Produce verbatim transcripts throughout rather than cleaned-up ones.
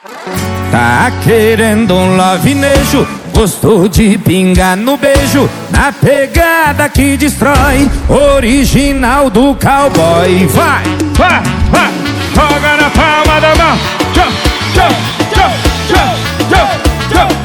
Tá querendo um lovinejo, gostou de pingar no beijo, na pegada que destrói, original do cowboy. Vai, vai, vai, joga na palma da mão. Tchau, tchau, tchau, tchau, tchau, tchau.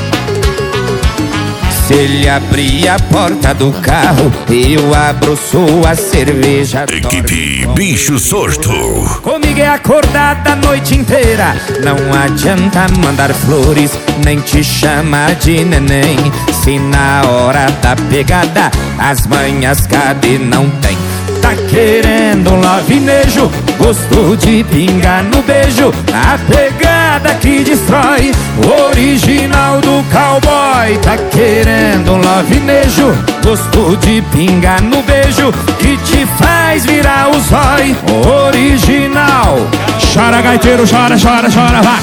Se ele abrir a porta do carro, eu abro sua cerveja. Equipe Bicho Sorto. Comigo é acordada a noite inteira. Não adianta mandar flores, nem te chamar de neném. Se na hora da pegada as manhas cadê não tem. Tá querendo um lovinejo, gostou de pingar no beijo, a pegada que destrói, original do cowboy. Tá querendo um lovinejo, gostou de pingar no beijo, que te faz virar o zói, original. Chora gaiteiro, chora, chora, chora, vai.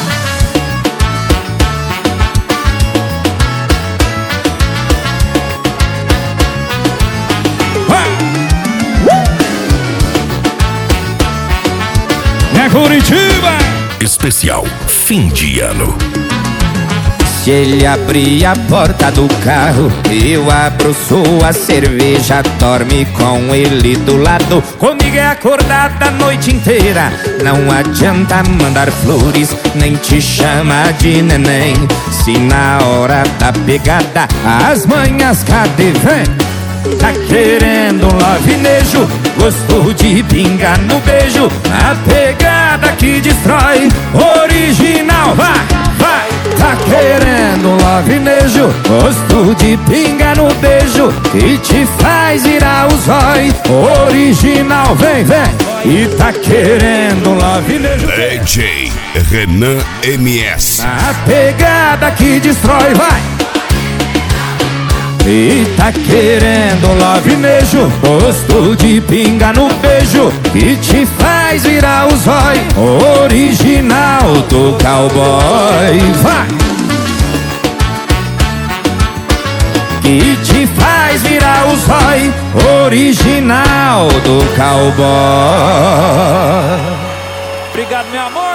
Curitiba! Especial fim de ano. Se ele abrir a porta do carro, eu abro sua cerveja. Dorme com ele do lado, comigo é acordada a noite inteira. Não adianta mandar flores, nem te chama de neném. Se na hora da pegada as manhas cadê vem. Tá querendo um lovinejo, gostou de pingar no beijo, a pegada que destrói, original, vai, vai. Tá querendo um lovinejo, gostou de pingar no beijo, que te faz virar o zói, original, vem, vem. E tá querendo um lovinejo, D J Renan M S. a pegada que destrói, vai. E tá querendo um lovinejo, gosto de pinga no beijo, que te faz virar o zói, original do cowboy. Vai! Que te faz virar o zói, original do cowboy. Obrigado, meu amor.